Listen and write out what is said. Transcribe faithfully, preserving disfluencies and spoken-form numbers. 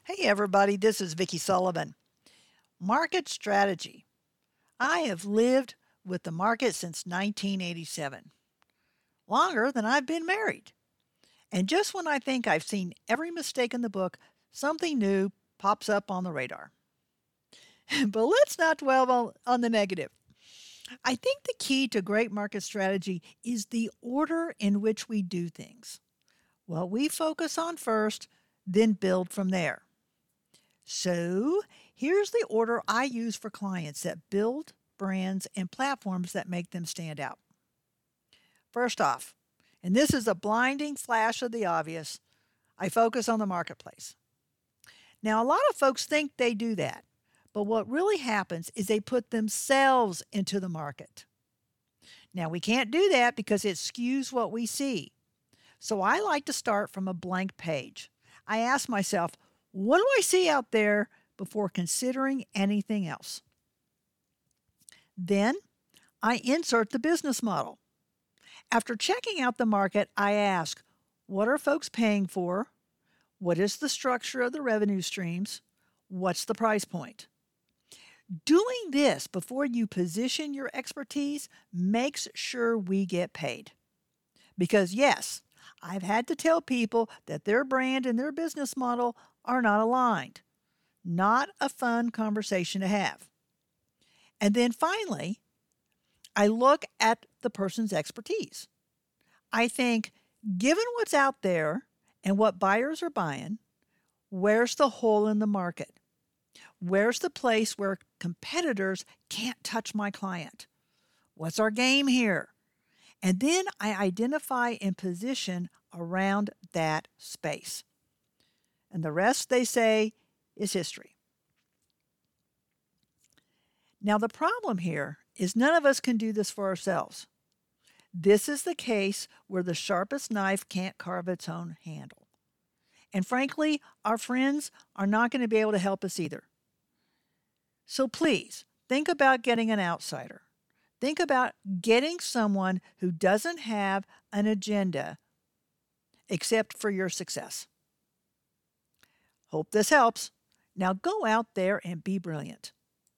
Hey everybody, this is Vicki Sullivan. Market strategy. I have lived with the market since nineteen eighty-seven, longer than I've been married. And just when I think I've seen every mistake in the book, something new pops up on the radar. But let's not dwell on, on the negative. I think the key to great market strategy is the order in which we do things. What we focus on first, then build from there. So, here's the order I use for clients that build brands and platforms that make them stand out. First off, and this is a blinding flash of the obvious, I focus on the marketplace. Now, a lot of folks think they do that, but what really happens is they put themselves into the market. Now, we can't do that because it skews what we see. So I like to start from a blank page. I ask myself, what do I see out there before considering anything else? Then I insert the business model. After checking out the market, I ask, what are folks paying for? What is the structure of the revenue streams? What's the price point? Doing this before you position your expertise makes sure we get paid. Because yes, I've had to tell people that their brand and their business model are not aligned. Not a fun conversation to have. And then finally, I look at the person's expertise. I think, given what's out there and what buyers are buying, where's the hole in the market? Where's the place where competitors can't touch my client? What's our game here? And then I identify and position around that space. And the rest, they say, is history. Now, the problem here is none of us can do this for ourselves. This is the case where the sharpest knife can't carve its own handle. And frankly, our friends are not going to be able to help us either. So please, think about getting an outsider. Think about getting someone who doesn't have an agenda except for your success. Hope this helps. Now go out there and be brilliant.